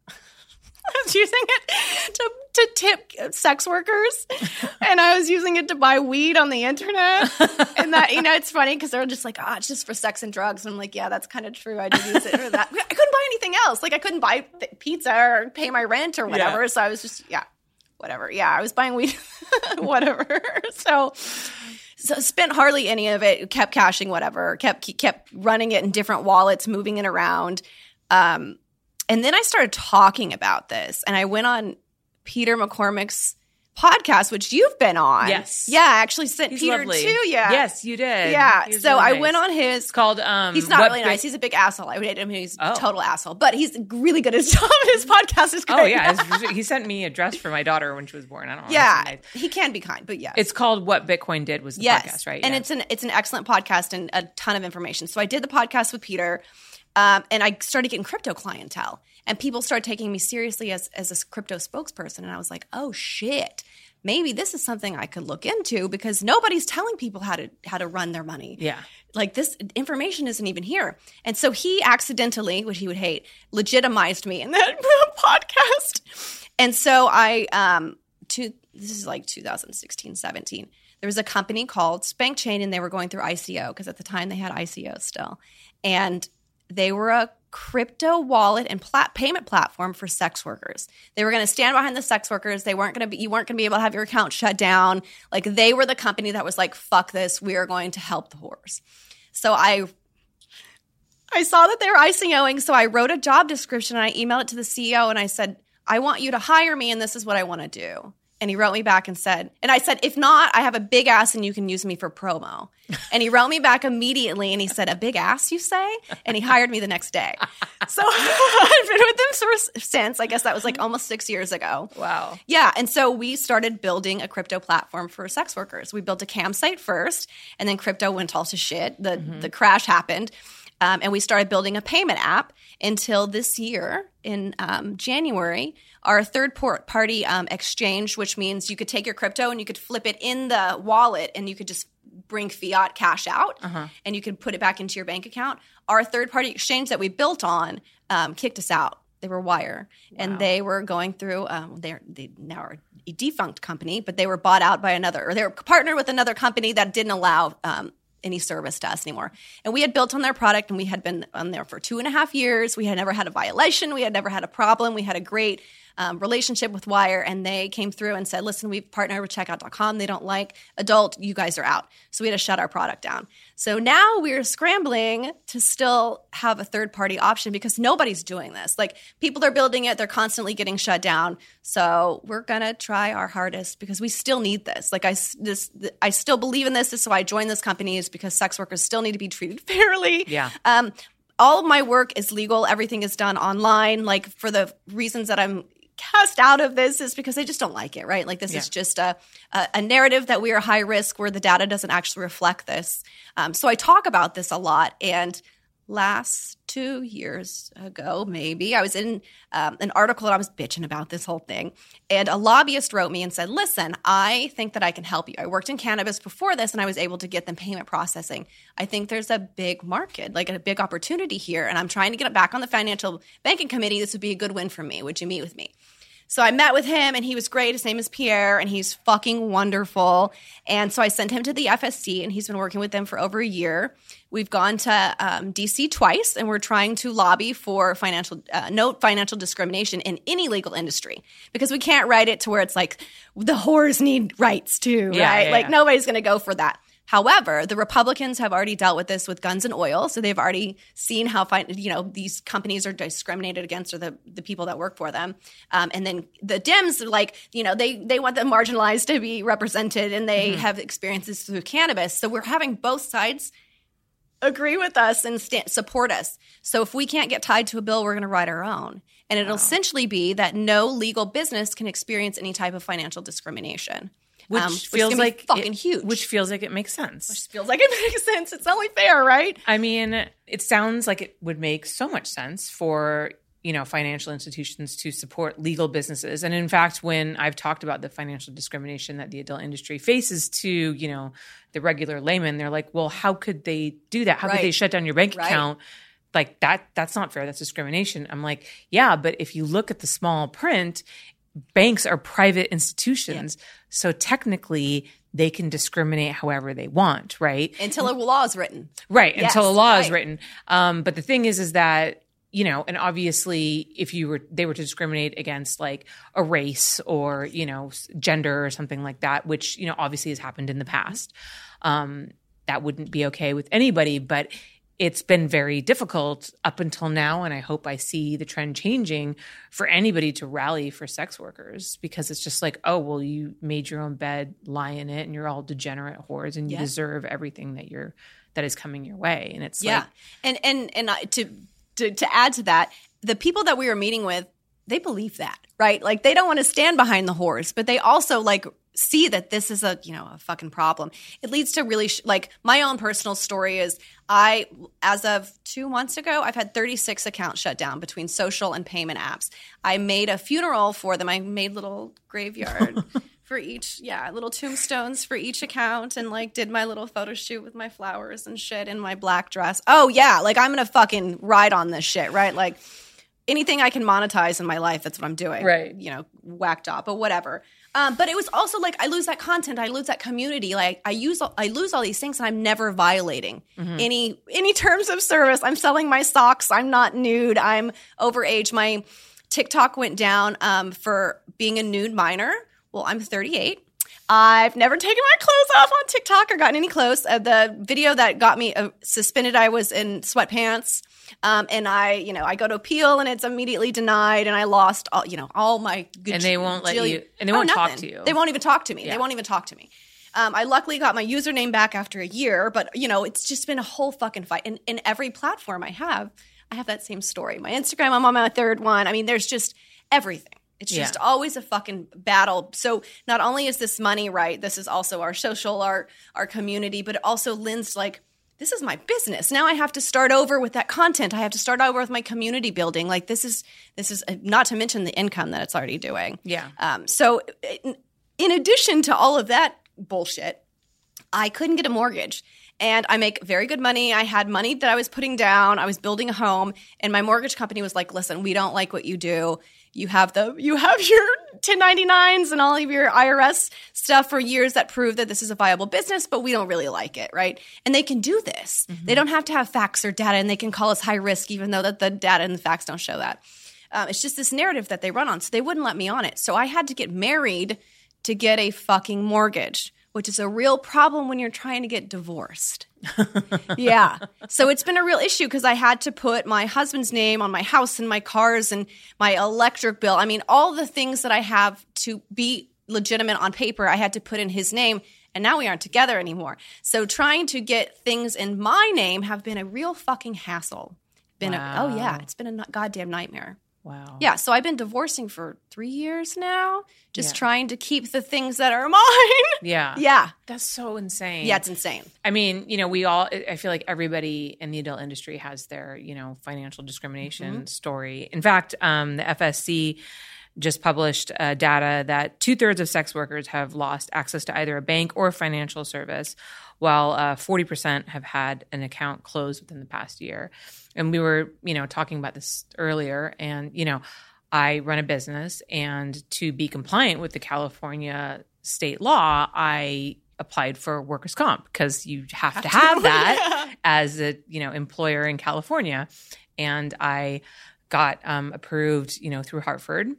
I was using it to, to tip sex workers, and I was using it to buy weed on the internet. And that, you know, it's funny because they're just like, ah, oh, it's just for sex and drugs. And I'm like, yeah, that's kind of true. I did use it for that. I couldn't buy anything else. Like I couldn't buy pizza or pay my rent or whatever. Yeah. So I was just, yeah, whatever. Yeah, I was buying weed, whatever. So. So spent hardly any of it. Kept cashing whatever. Kept kept running it in different wallets, moving it around. Um, And then I started talking about this, and I went on Peter McCormick's podcast, which you've been on. Yes. Yeah, I actually sent He's Peter lovely. to you. Yes, you did. Yeah. He was So really I nice. went on his. It's called um He's not What really Bit- nice. He's a big asshole. I mean, he's a Oh. total asshole, but he's really good at his job. His podcast is great. Oh yeah, it's- he sent me a dress for my daughter when she was born. I don't know. Yeah. Nice. He can be kind, but yes. It's called What Bitcoin Did was the yes. podcast, right? And Yeah. it's an it's an excellent podcast and a ton of information. So I did the podcast with Peter. Um, and I started getting crypto clientele, and people started taking me seriously as as a crypto spokesperson. And I was like, oh shit, maybe this is something I could look into because nobody's telling people how to how to run their money. Yeah. Like this information isn't even here. And so he accidentally, which he would hate, legitimized me in that podcast. And so I, um, to this is like two thousand sixteen, seventeen. There was a company called SpankChain, and they were going through I C O because at the time they had I C O still. And they were a crypto wallet and plat- payment platform for sex workers. They were going to stand behind the sex workers. They weren't going to be, you weren't going to be able to have your account shut down. Like they were the company that was like, fuck this. We are going to help the whores. So I, I saw that they were ICOing. So I wrote a job description and I emailed it to the C E O and I said, I want you to hire me and this is what I want to do. And he wrote me back and said, and I said, if not, I have a big ass and you can use me for promo. And he wrote me back immediately and he said, a big ass, you say? And he hired me the next day. So I've been with them since. I guess that was like almost six years ago. Wow. Yeah. And so we started building a crypto platform for sex workers. We built a cam site first, and then crypto went all to shit. The, mm-hmm. the crash happened. Um, and we started building a payment app until this year in um, January. Our third party um, exchange, which means you could take your crypto and you could flip it in the wallet and you could just bring fiat cash out uh-huh. and you could put it back into your bank account. Our third party exchange that we built on um, kicked us out. They were Wire, wow. and they were going through. Um, they're they now are a defunct company, but they were bought out by another, or they were partnered with another company that didn't allow um, any service to us anymore. And we had built on their product, and we had been on there for two and a half years. We had never had a violation. We had never had a problem. We had a great um, relationship with Wire, and they came through and said, listen, we've partnered with checkout dot com. They don't like adult. You guys are out. So we had to shut our product down. So now we're scrambling to still have a third-party option because nobody's doing this. Like, people are building it. They're constantly getting shut down. So we're going to try our hardest because we still need this. Like, I, this, I still believe in this. This is why I joined this company, is because sex workers still need to be treated fairly. Yeah. Um, all of my work is legal. Everything is done online. Like, for the reasons that I'm cast out of this is because I just don't like it, right? Like this yeah. is just a, a a narrative that we are high risk where the data doesn't actually reflect this. Um, so I talk about this a lot. And last two years ago, maybe, I was in um, an article and I was bitching about this whole thing. And a lobbyist wrote me and said, listen, I think that I can help you. I worked in cannabis before this and I was able to get them payment processing. I think there's a big market, like a big opportunity here. And I'm trying to get it back on the financial banking committee. This would be a good win for me. Would you meet with me? So I met with him and he was great. His name is Pierre and he's fucking wonderful. And so I sent him to the F S C and he's been working with them for over a year. We've gone to um, D C twice and we're trying to lobby for financial uh, no financial discrimination in any legal industry because we can't write it to where it's like the whores need rights too, yeah, right? Yeah, like yeah. nobody's going to go for that. However, the Republicans have already dealt with this with guns and oil, so they've already seen how fi- you know these companies are discriminated against or the, the people that work for them. Um, and then the Dems, like you know, they they want the marginalized to be represented, and they mm-hmm. have experiences through cannabis. So we're having both sides agree with us and stand, support us. So if we can't get tied to a bill, we're going to write our own, and it'll wow. essentially be that no legal business can experience any type of financial discrimination. Which um, feels which like fucking it, huge. Which feels like it makes sense. Which feels like it makes sense. It's only fair, right? I mean, it sounds like it would make so much sense for, you know, financial institutions to support legal businesses. And in fact, when I've talked about the financial discrimination that the adult industry faces to, you know, the regular layman, they're like, well, how could they do that? How right. could they shut down your bank right. account? Like that, that's not fair. That's discrimination. I'm like, yeah, but if you look at the small print, banks are private institutions. Yeah. So technically they can discriminate however they want, right? Until a law is written. Right. Yes, until a law right. is written. Um, but the thing is, is that, you know, and obviously if you were, they were to discriminate against like a race or, you know, gender or something like that, which, you know, obviously has happened in the past. Um, that wouldn't be okay with anybody, but it's been very difficult up until now, and I hope I see the trend changing for anybody to rally for sex workers because it's just like, oh, well, you made your own bed, lie in it, and you're all degenerate whores, and you yeah. deserve everything that you're that is coming your way. And it's yeah, like, and and and to, to to add to that, the people that we were meeting with, they believe that, right? Like they don't want to stand behind the whores, but they also like see that this is a, you know, a fucking problem. It leads to really sh- like my own personal story is I, as of two months ago, I've had thirty-six accounts shut down between social and payment apps. I made a funeral for them. I made little graveyard for each, yeah, little tombstones for each account and like did my little photo shoot with my flowers and shit in my black dress. Oh yeah, like I'm going to fucking ride on this shit, right? Like anything I can monetize in my life, that's what I'm doing. Right. You know, whacked up, but whatever. Um, but it was also like I lose that content, I lose that community. Like I use, I lose all these things, and I'm never violating mm-hmm. any any terms of service. I'm selling my socks. I'm not nude. I'm overage. My TikTok went down um, for being a nude minor. Well, I'm thirty-eight. I've never taken my clothes off on TikTok or gotten any clothes. Uh, the video that got me uh, suspended, I was in sweatpants. Um, and I, you know, I go to appeal and it's immediately denied, and I lost all, you know, all my good. And they won't let you, and they won't oh, talk to you. They won't even talk to me. Yeah. They won't even talk to me. Um, I luckily got my username back after a year, but you know, it's just been a whole fucking fight. And in every platform I have, I have that same story. My Instagram, I'm on my third one. I mean, there's just everything. It's just yeah. always a fucking battle. So not only is this money, right? This is also our social, our our community, but it also lends like, this is my business. Now I have to start over with that content. I have to start over with my community building. Like this is, this is not to mention the income that it's already doing. Yeah. Um, so in, in addition to all of that bullshit, I couldn't get a mortgage. And I make very good money. I had money that I was putting down. I was building a home. And my mortgage company was like, listen, we don't like what you do. You have the you have your ten ninety-nines and all of your I R S stuff for years that prove that this is a viable business, but we don't really like it, right? And they can do this. Mm-hmm. They don't have to have facts or data, and they can call us high risk, even though that the data and the facts don't show that. Um, it's just this narrative that they run on, so they wouldn't let me on it. So I had to get married to get a fucking mortgage, which is a real problem when you're trying to get divorced. Yeah. So it's been a real issue because I had to put my husband's name on my house and my cars and my electric bill. I mean, all the things that I have to be legitimate on paper, I had to put in his name, and now we aren't together anymore. So trying to get things in my name have been a real fucking hassle. Been wow. a, oh, yeah. It's been a goddamn nightmare. Wow. Yeah, so I've been divorcing for three years now, just Yeah. trying to keep the things that are mine. Yeah. Yeah. That's so insane. Yeah, it's insane. I mean, you know, we all, I feel like everybody in the adult industry has their, you know, financial discrimination Mm-hmm. story. In fact, um, the F S C just published uh, data that two thirds of sex workers have lost access to either a bank or financial service, while uh, forty percent have had an account closed within the past year. And we were, you know, talking about this earlier. And, you know, I run a business, and to be compliant with the California state law, I applied for workers' comp because you have, have to have to. that as a, you know, employer in California. And I got um, approved, you know, through Hartford.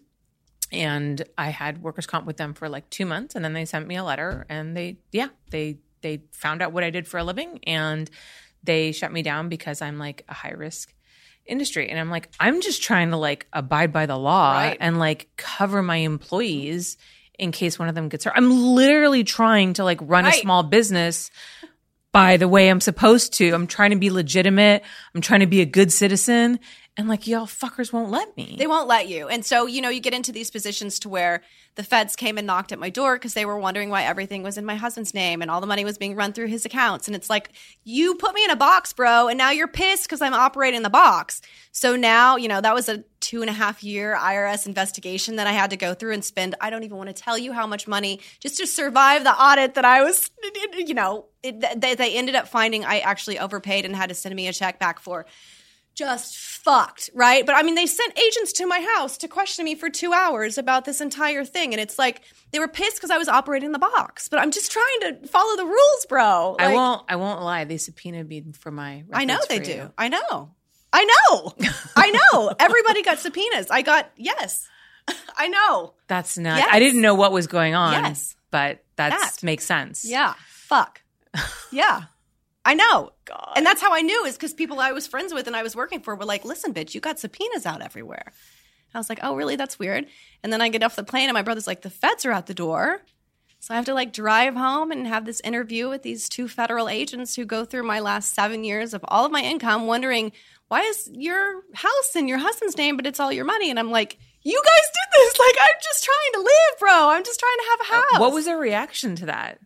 And I had workers' comp with them for like two months. And then they sent me a letter, and they, yeah, they, they found out what I did for a living, and they shut me down because I'm like a high risk industry. And I'm like, I'm just trying to like abide by the law Right. and like cover my employees in case one of them gets hurt. I'm literally trying to like run Right. a small business by the way I'm supposed to. I'm trying to be legitimate. I'm trying to be a good citizen. And like, y'all fuckers won't let me. They won't let you. And so, you know, you get into these positions to where the feds came and knocked at my door because they were wondering why everything was in my husband's name and all the money was being run through his accounts. And it's like, you put me in a box, bro, and now you're pissed because I'm operating the box. So now, you know, that was a two and a half year I R S investigation that I had to go through and spend, I don't even want to tell you how much money just to survive the audit that I was, you know, it, they, they ended up finding I actually overpaid and had to send me a check back for. Just fucked, right? But I mean, they sent agents to my house to question me for two hours about this entire thing. And it's like, they were pissed because I was operating the box. But I'm just trying to follow the rules, bro. I Like, won't, I won't lie. They subpoenaed me for my I know records they for do. you. I know. I know. I know. Everybody got subpoenas. I got, yes. I know. That's nuts. Yes. I didn't know what was going on. Yes. But that That. makes sense. Yeah. Fuck. Yeah. I know. God. And that's how I knew, is because people I was friends with and I was working for were like, listen, bitch, you got subpoenas out everywhere. And I was like, oh, really? That's weird. And then I get off the plane and my brother's like, the feds are at the door. So I have to like drive home and have this interview with these two federal agents who go through my last seven years of all of my income, wondering, why is your house in your husband's name, but it's all your money? And I'm like, you guys did this. Like, I'm just trying to live, bro. I'm just trying to have a house. What was their reaction to that?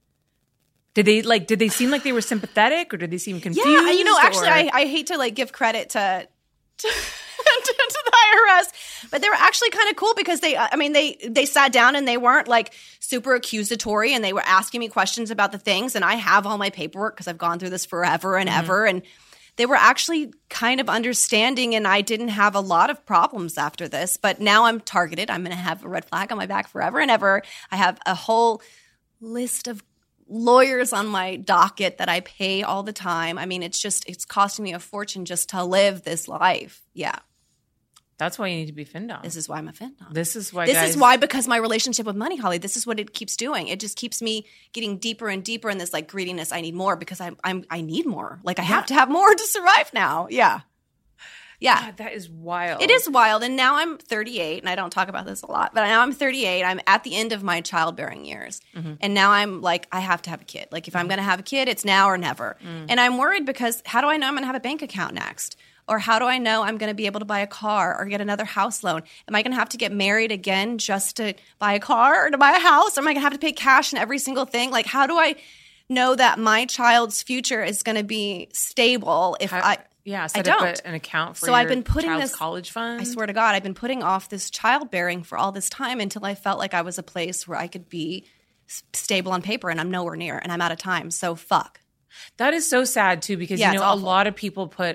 Did they like? Did they seem like they were sympathetic, or did they seem confused? Yeah, you know, actually, or- I, I hate to like give credit to to, to, to the I R S, but they were actually kind of cool because they, I mean, they they sat down and they weren't like super accusatory, and they were asking me questions about the things, and I have all my paperwork because I've gone through this forever and Mm-hmm. ever, and they were actually kind of understanding, and I didn't have a lot of problems after this. But now I'm targeted. I'm going to have a red flag on my back forever and ever. I have a whole list of lawyers on my docket that I pay all the time. I mean, it's just, it's costing me a fortune just to live this life. Yeah. That's why you need to be finned on. This is why I'm a fin. This is why. This guys, is why, because my relationship with money, Holly, this is what it keeps doing. It just keeps me getting deeper and deeper in this like greediness. I need more because I'm, I'm I need more. Like I have to have more to survive now. Yeah. Yeah. God, that is wild. It is wild. And now I'm thirty-eight, and I don't talk about this a lot, but now I'm thirty-eight. I'm at the end of my childbearing years. Mm-hmm. And now I'm like, I have to have a kid. Like, if I'm going to have a kid, it's now or never. Mm. And I'm worried because how do I know I'm going to have a bank account next? Or how do I know I'm going to be able to buy a car or get another house loan? Am I going to have to get married again just to buy a car or to buy a house? Or am I going to have to pay cash in every single thing? Like, how do I know that my child's future is going to be stable if How- I – yeah, I set up don't. a, an account for So your I've been putting child's this- college fund. I swear to God, I've been putting off this childbearing for all this time until I felt like I was a place where I could be s- stable on paper, and I'm nowhere near, and I'm out of time. So fuck. That is so sad too, because Yeah, you it's know a awful. lot of people put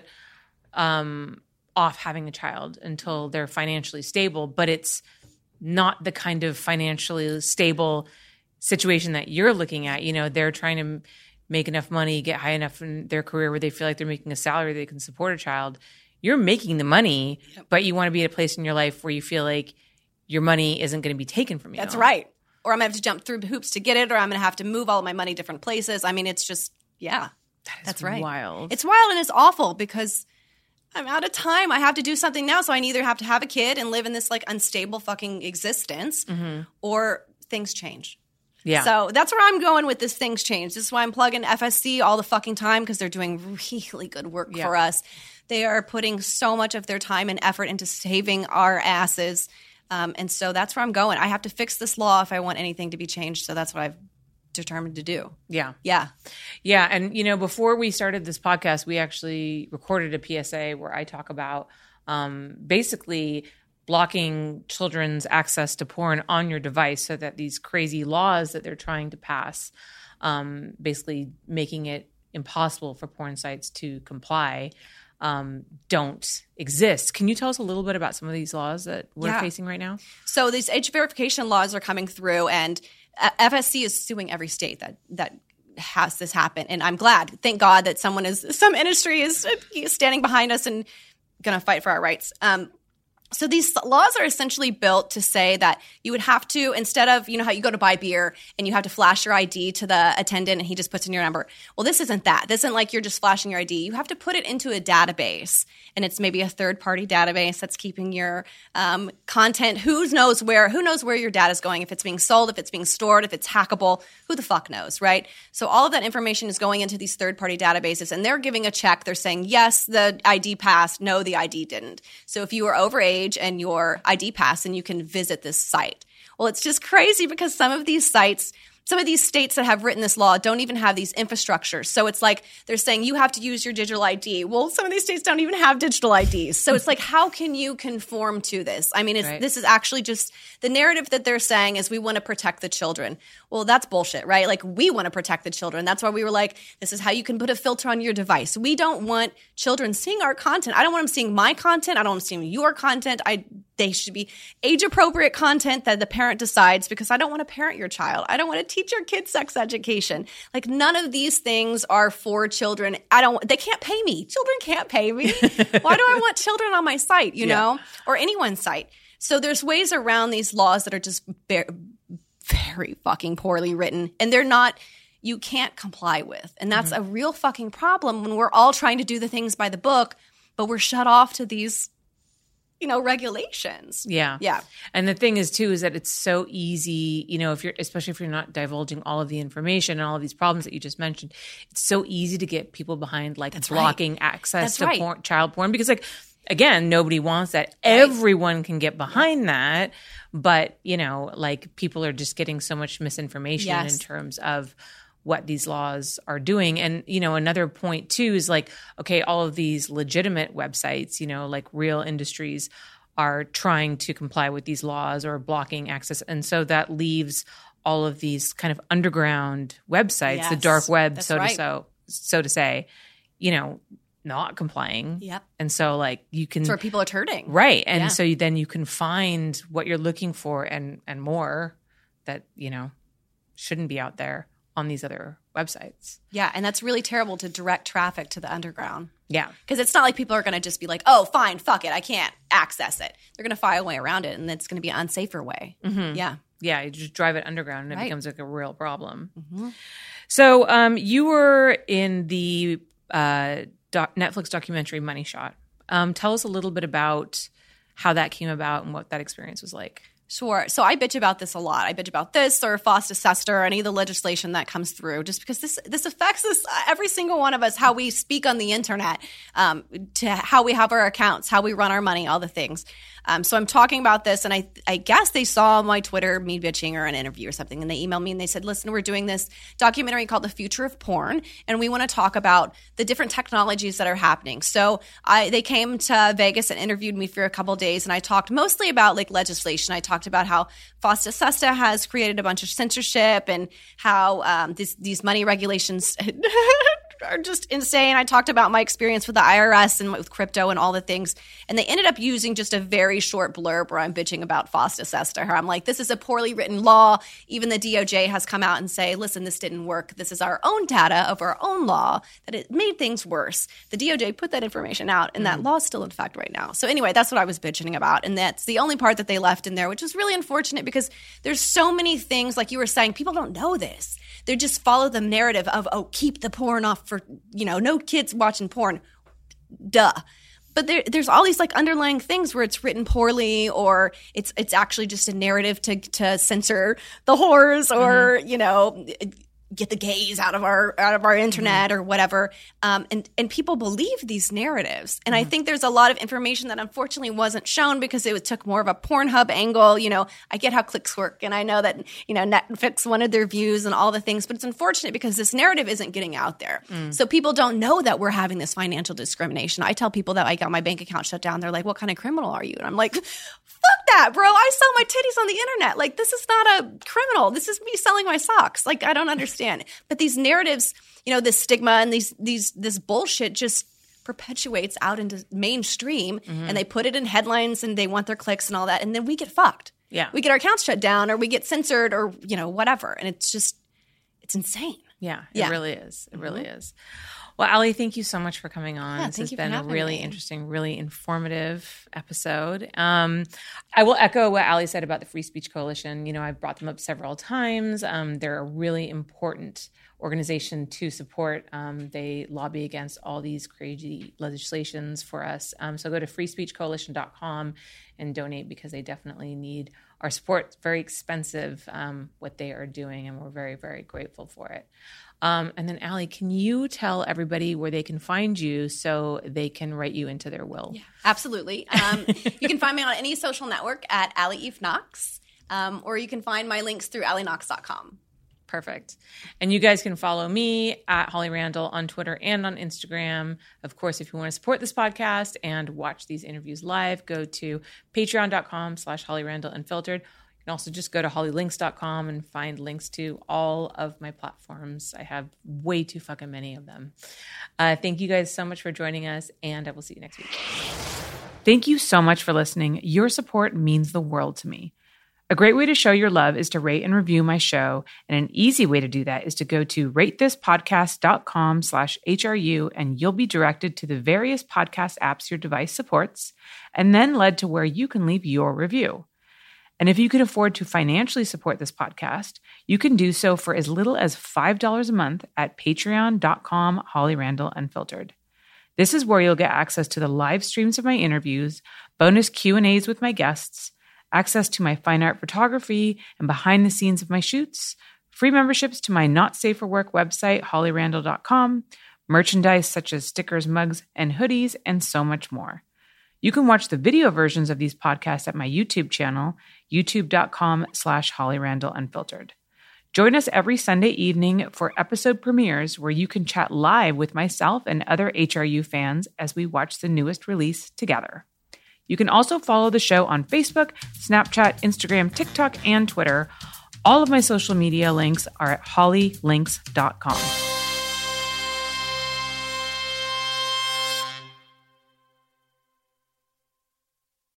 um, off having a child until they're financially stable, but it's not the kind of financially stable situation that you're looking at. You know, they're trying to make enough money, get high enough in their career where they feel like they're making a salary they can support a child. You're making the money, but you want to be at a place in your life where you feel like your money isn't going to be taken from you. That's right. Or I'm going to have to jump through hoops to get it, or I'm going to have to move all of my money different places. I mean, it's just, yeah. That is That's right. wild. It's wild, and it's awful because I'm out of time. I have to do something now. So I either have to have a kid and live in this like unstable fucking existence, or things change. yeah. So that's where I'm going with this things change. This is why I'm plugging F S C all the fucking time, because they're doing really good work Yeah. for us. They are putting so much of their time and effort into saving our asses. Um, and so that's where I'm going. I have to fix this law if I want anything to be changed. So that's what I've determined to do. Yeah. Yeah. Yeah. And, you know, before we started this podcast, we actually recorded a P S A where I talk about um, basically blocking children's access to porn on your device so that these crazy laws that they're trying to pass, um, basically making it impossible for porn sites to comply, um, don't exist. Can you tell us a little bit about some of these laws that we're Yeah. facing right now? So these age verification laws are coming through, and uh, F S C is suing every state that that has this happen. And I'm glad, thank God, that someone is, some industry is standing behind us and going to fight for our rights. Um, So these laws are essentially built to say that you would have to, instead of, you know how you go to buy beer and you have to flash your I D to the attendant and he just puts in your number. Well, this isn't that. This isn't like you're just flashing your I D. You have to put it into a database, and it's maybe a third-party database that's keeping your um, content. Who knows where? Who knows where your data is going? If it's being sold, if it's being stored, if it's hackable, who the fuck knows, right? So all of that information is going into these third-party databases, and they're giving a check. They're saying, yes, the I D passed. No, the I D didn't. So if you were over age and your I D pass, and you can visit this site. Well, it's just crazy because some of these sites, some of these states that have written this law don't even have these infrastructures. So it's like they're saying you have to use your digital I D. Well, some of these states don't even have digital I Ds. So it's like, how can you conform to this? I mean, it's, Right. this is actually just the narrative that they're saying is we want to protect the children. Well, that's bullshit, right? Like, we want to protect the children. That's why we were like, this is how you can put a filter on your device. We don't want children seeing our content. I don't want them seeing my content. I don't want them seeing your content. I They should be age-appropriate content that the parent decides, because I don't want to parent your child. I don't want to teach your kids sex education. Like, none of these things are for children. I don't. They can't pay me. Children can't pay me. Why do I want children on my site, you Yeah. know, or anyone's site? So there's ways around these laws that are just very, very fucking poorly written, and they're not – you can't comply with. And that's mm-hmm. a real fucking problem when we're all trying to do the things by the book, but we're shut off to these – you know, regulations. Yeah. Yeah. And the thing is too, is that it's so easy, you know, if you're, especially if you're not divulging all of the information and all of these problems that you just mentioned, it's so easy to get people behind like That's blocking right. access That's to right. porn, child porn, because like, again, nobody wants that. Right. Everyone can get behind that. But, you know, like people are just getting so much misinformation Yes. in terms of what these laws are doing. And, you know, another point too is like, okay, all of these legitimate websites, you know, like real industries are trying to comply with these laws or blocking access. And so that leaves all of these kind of underground websites, Yes, the dark web, that's so right. to so so to say, you know, not complying. Yep. And so like you can That's where people are turning. right. And Yeah. so you, then you can find what you're looking for and and more that, you know, shouldn't be out there on these other websites. Yeah. And that's really terrible to direct traffic to the underground. Yeah. Because it's not like people are going to just be like, oh, fine, fuck it, I can't access it. They're going to find a way around it, and it's going to be an unsafer way. Mm-hmm. Yeah. Yeah, you just drive it underground and it Right. becomes like a real problem. Mm-hmm. So um, you were in the uh, doc- Netflix documentary Money Shot. Um, tell us a little bit about how that came about and what that experience was like. Sure. So I bitch about this a lot. I bitch about this or FOSTA-SESTA or any of the legislation that comes through, just because this this affects us, every single one of us, how we speak on the internet, um, to how we have our accounts, how we run our money, all the things. Um, so I'm talking about this, and I I guess they saw my Twitter, me bitching, or an interview or something, and they emailed me and they said, listen, we're doing this documentary called The Future of Porn, and we want to talk about the different technologies that are happening. So I they came to Vegas and interviewed me for a couple of days, and I talked mostly about like legislation. I talked about how FOSTA-SESTA has created a bunch of censorship and how um, this, these money regulations are just insane. I talked about my experience with the I R S and with crypto and all the things. And they ended up using just a very short blurb where I'm bitching about FOSTA-SESTA. I'm like, this is a poorly written law. Even the D O J has come out and say, listen, this didn't work. This is our own data of our own law that it made things worse. The D O J put that information out, and that law is still in effect right now. So anyway, that's what I was bitching about. And that's the only part that they left in there, which is really unfortunate because there's so many things, like you were saying, people don't know this. They just follow the narrative of, oh, keep the porn off for, you know, no kids watching porn. Duh. But there, there's all these like underlying things where it's written poorly, or it's it's actually just a narrative to to censor the whores, or, mm-hmm. you know, get the gays out of our out of our internet mm-hmm. or whatever. Um, and and people believe these narratives. And mm-hmm. I think there's a lot of information that unfortunately wasn't shown because it took more of a Pornhub angle. You know, I get how clicks work, and I know that, you know, Netflix wanted their views and all the things, but it's unfortunate because this narrative isn't getting out there. Mm. So people don't know that we're having this financial discrimination. I tell people that I got my bank account shut down. They're like, what kind of criminal are you? And I'm like, fuck that, bro. I sell my titties on the internet. Like, this is not a criminal. This is me selling my socks. Like, I don't understand. But these narratives, you know, this stigma and these these this bullshit just perpetuates out into mainstream, mm-hmm. and they put it in headlines and they want their clicks and all that. And then we get fucked. Yeah. We get our accounts shut down or we get censored or, you know, whatever. And it's just, it's insane. Yeah, it yeah. really is. It mm-hmm. really is. Well, Ali, thank you so much for coming on. Yeah, this has been a really me. interesting, really informative episode. Um, I will echo what Ali said about the Free Speech Coalition. You know, I've brought them up several times. Um, they're a really important organization to support. Um, they lobby against all these crazy legislations for us. Um, so go to free speech coalition dot com and donate because they definitely need our support. It's very expensive, um, what they are doing, and we're very, very grateful for it. Um, and then, Ali, can you tell everybody where they can find you so they can write you into their will? Yeah, absolutely. Um, you can find me on any social network at Ali Eve Knox, um, or you can find my links through ali knox dot com. Perfect. And you guys can follow me at Holly Randall on Twitter and on Instagram. Of course, if you want to support this podcast and watch these interviews live, go to patreon dot com slash Holly Randall Unfiltered. You can also just go to holly links dot com and find links to all of my platforms. I have way too fucking many of them. Uh, thank you guys so much for joining us, and I will see you next week. Thank you so much for listening. Your support means the world to me. A great way to show your love is to rate and review my show, and an easy way to do that is to go to ratethispodcast dot com slash H R U, and you'll be directed to the various podcast apps your device supports, and then led to where you can leave your review. And if you can afford to financially support this podcast, you can do so for as little as five dollars a month at patreon dot com Holly Randall Unfiltered. This is where you'll get access to the live streams of my interviews, bonus Q and A's with my guests, access to my fine art photography and behind the scenes of my shoots, free memberships to my Not Safe for Work website, holly randall dot com, merchandise such as stickers, mugs, and hoodies, and so much more. You can watch the video versions of these podcasts at my YouTube channel, youtube dot com slash Holly Randall Unfiltered. Join us every Sunday evening for episode premieres where you can chat live with myself and other H R U fans as we watch the newest release together. You can also follow the show on Facebook, Snapchat, Instagram, TikTok, and Twitter. All of my social media links are at holly links dot com.